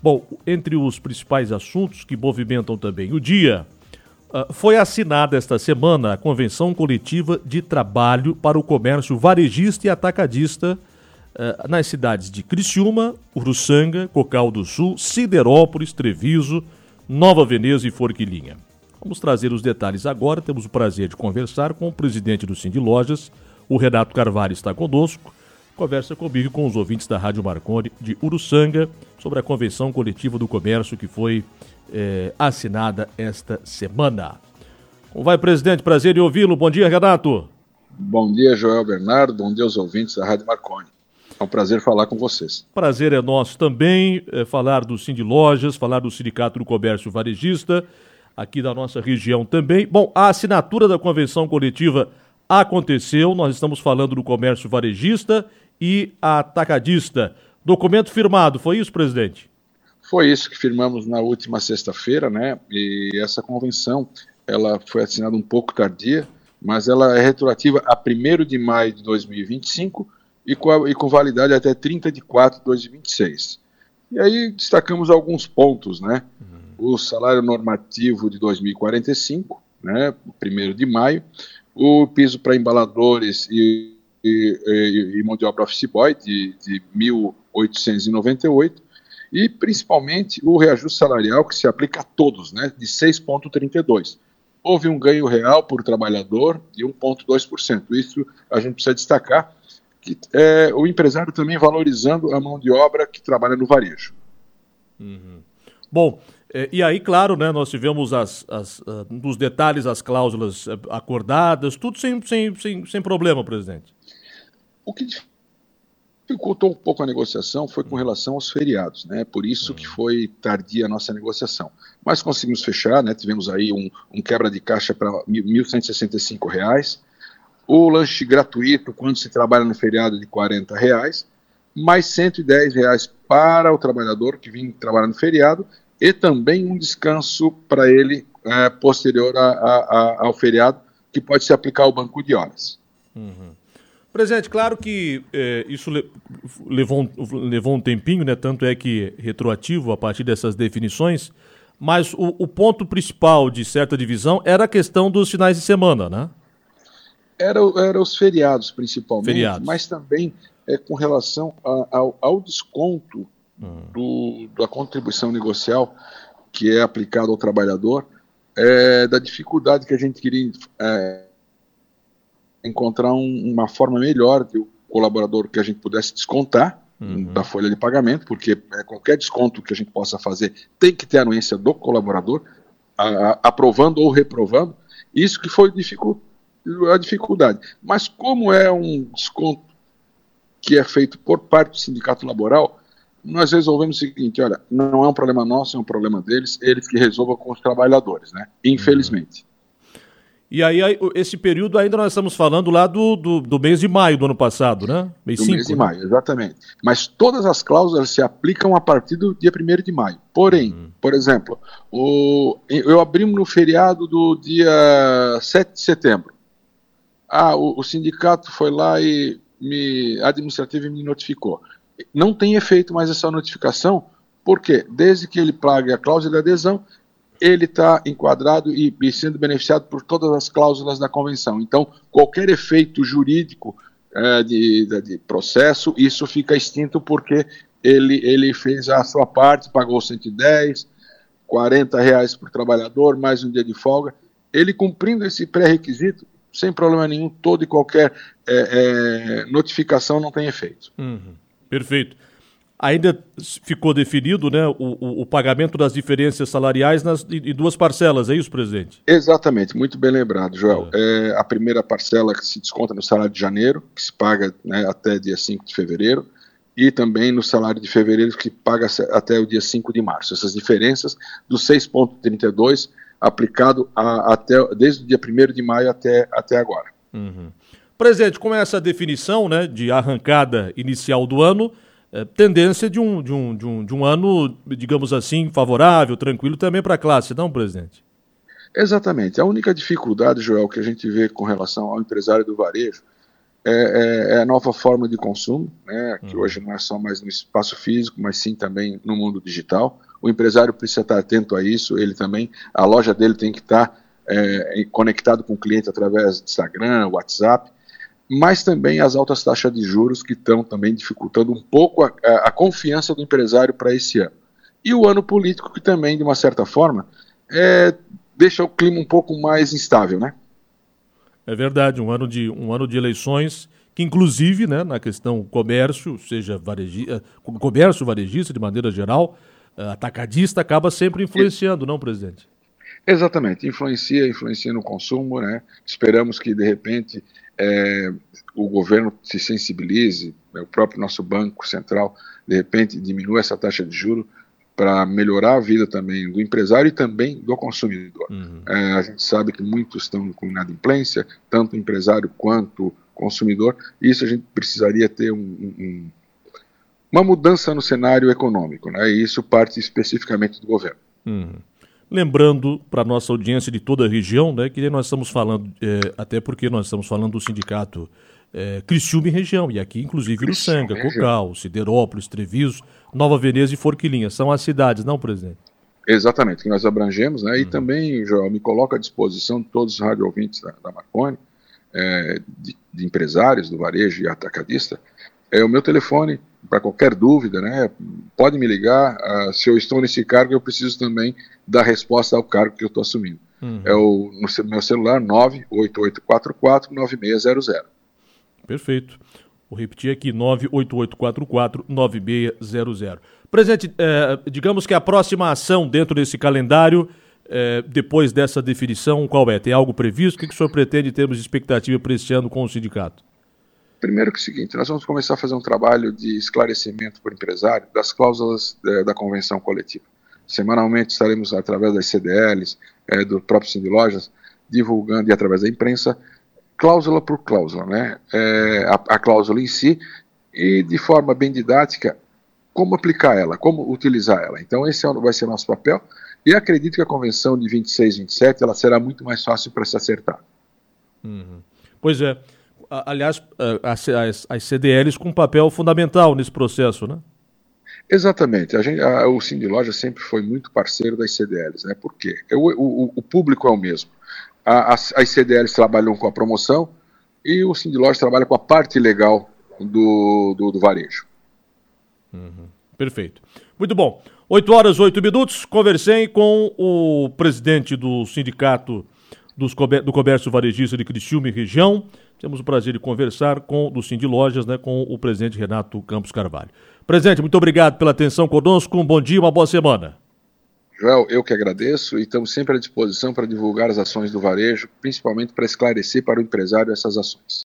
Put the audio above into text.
Bom, entre os principais assuntos que movimentam também o dia, foi assinada esta semana a Convenção Coletiva de Trabalho para o Comércio Varejista e Atacadista nas cidades de Criciúma, Uruçanga, Cocal do Sul, Siderópolis, Treviso, Nova Veneza e Forquilinha. Vamos trazer os detalhes agora. Temos o prazer de conversar com o presidente do Sindlojas, o Renato Carvalho está conosco. Conversa comigo e com os ouvintes da Rádio Marconi de Uruçanga sobre a Convenção Coletiva do Comércio que foi assinada esta semana. Como vai, presidente? Prazer em ouvi-lo. Bom dia, Renato. Bom dia, Joel Bernardo. Bom dia aos ouvintes da Rádio Marconi. É um prazer falar com vocês. Prazer é nosso também, falar do Sindlojas, falar do Sindicato do Comércio Varejista, aqui da nossa região também. Bom, a assinatura da Convenção Coletiva aconteceu, nós estamos falando do comércio varejista e atacadista. Documento firmado, foi isso, presidente? Foi isso que firmamos na última sexta-feira, né? E essa convenção, ela foi assinada um pouco tardia, mas ela é retroativa a 1º de maio de 2025 e com validade até 30 de 4 de 2026. E aí destacamos alguns pontos, né? O salário normativo de 2045, né? 1º de maio, o piso para embaladores e mão de obra office boy de 1.898 e principalmente o reajuste salarial que se aplica a todos, né? De 6,32. Houve um ganho real por trabalhador de 1,2%. Isso a gente precisa destacar, que o empresário também valorizando a mão de obra que trabalha no varejo. Uhum. Bom, e aí, claro, né, nós tivemos nos detalhes as cláusulas acordadas, tudo sem problema, presidente. O que dificultou um pouco a negociação foi com relação aos feriados, né? Por isso que foi tardia a nossa negociação. Mas conseguimos fechar, né? Tivemos aí um quebra de caixa para R$ 1.165, o lanche gratuito quando se trabalha no feriado de R$ 40, mais R$ 110 para o trabalhador que vinha trabalhar no feriado e também um descanso para ele posterior ao feriado, que pode se aplicar ao banco de horas. Uhum. Presidente, claro que isso levou um tempinho, né? Tanto é que retroativo a partir dessas definições, mas o ponto principal de certa divisão era a questão dos finais de semana, né? Era os feriados, principalmente, mas também com relação ao desconto da contribuição negocial que é aplicado ao trabalhador, da dificuldade que a gente queria encontrar uma forma melhor de o colaborador que a gente pudesse descontar da folha de pagamento, porque qualquer desconto que a gente possa fazer tem que ter a anuência do colaborador, aprovando ou reprovando. Isso que foi a dificuldade. Mas como é um desconto que é feito por parte do sindicato laboral, nós resolvemos o seguinte: olha, não é um problema nosso, é um problema deles, eles que resolvam com os trabalhadores, né? Infelizmente. E aí, esse período ainda nós estamos falando lá do mês de maio do ano passado, né? Mês de maio, exatamente. Mas todas as cláusulas se aplicam a partir do dia 1º de maio. Porém, por exemplo, eu abrimos no feriado do dia 7 de setembro. O sindicato foi lá e administrativo me notificou. Não tem efeito mais essa notificação, porque desde que ele pague a cláusula de adesão, ele está enquadrado e sendo beneficiado por todas as cláusulas da convenção. Então, qualquer efeito jurídico de processo, isso fica extinto porque ele fez a sua parte, pagou 110, R$ 40 por trabalhador, mais um dia de folga. Ele cumprindo esse pré-requisito, sem problema nenhum, toda e qualquer notificação não tem efeito. Perfeito. Ainda ficou definido, né, o pagamento das diferenças salariais em duas parcelas, é isso, presidente? Exatamente, muito bem lembrado, Joel. A primeira parcela que se desconta no salário de janeiro, que se paga, né, até dia 5 de fevereiro, e também no salário de fevereiro, que paga até o dia 5 de março. Essas diferenças do 6,32 aplicado desde o dia 1º de maio até agora. Presidente, com essa definição, né, de arrancada inicial do ano, tendência de um ano, digamos assim, favorável, tranquilo também para a classe, não, presidente? Exatamente. A única dificuldade, Joel, que a gente vê com relação ao empresário do varejo é a nova forma de consumo, né, que hoje não é só mais no espaço físico, mas sim também no mundo digital. O empresário precisa estar atento a isso, ele também, a loja dele tem que estar conectado com o cliente através do Instagram, WhatsApp, mas também as altas taxas de juros que estão também dificultando um pouco a confiança do empresário para esse ano. E o ano político que também, de uma certa forma, deixa o clima um pouco mais instável, né? É verdade, um ano de eleições que, inclusive, né, na questão comércio, seja comércio varejista de maneira geral, atacadista, acaba sempre influenciando, não, presidente? Exatamente, influencia no consumo, né? Esperamos que, de repente, o governo se sensibilize, o próprio nosso Banco Central, de repente, diminua essa taxa de juros para melhorar a vida também do empresário e também do consumidor. A gente sabe que muitos estão com inadimplência, tanto empresário quanto consumidor, e isso a gente precisaria ter uma mudança no cenário econômico, né? E isso parte especificamente do governo. Lembrando para a nossa audiência de toda a região, né, que nós estamos falando, até porque nós estamos falando do sindicato Criciúma e região, e aqui inclusive Uruçanga, Cocal, Siderópolis, Treviso, Nova Veneza e Forquilinha, são as cidades, não, presidente? Exatamente, que nós abrangemos, né, e também, Joel, me coloco à disposição de todos os rádio ouvintes da Marconi, de empresários do varejo e atacadista, o meu telefone, para qualquer dúvida, né, pode me ligar. Se eu estou nesse cargo, eu preciso também dar resposta ao cargo que eu estou assumindo. No meu celular, 98844-9600. Perfeito. Vou repetir aqui, 98844-9600. Presidente, digamos que a próxima ação dentro desse calendário, depois dessa definição, qual é? Tem algo previsto? O que o senhor pretende em termos de expectativa para esse ano com o sindicato? Primeiro que é o seguinte, nós vamos começar a fazer um trabalho de esclarecimento para o empresário das cláusulas da convenção coletiva. Semanalmente estaremos, através das CDLs, do próprio Sindilojas, divulgando, e através da imprensa, cláusula por cláusula, né? A cláusula em si, e de forma bem didática, como aplicar ela, como utilizar ela. Então esse vai ser o nosso papel, e acredito que a convenção de 26 e 27 ela será muito mais fácil para se acertar. Pois é. Aliás, as CDLs com um papel fundamental nesse processo, né? Exatamente. O Sindiloja sempre foi muito parceiro das CDLs, né? Por quê? O público é o mesmo. As CDLs trabalham com a promoção e o Sindiloja trabalha com a parte legal do varejo. Perfeito. Muito bom. 8h08. Conversei com o presidente do Sindicato do Comércio Varejista de Criciúma e região. Temos o prazer de conversar do Sindilojas, né, com o presidente Renato Campos Carvalho. Presidente, muito obrigado pela atenção conosco. Um bom dia, uma boa semana. Joel, eu que agradeço, e estamos sempre à disposição para divulgar as ações do varejo, principalmente para esclarecer para o empresário essas ações.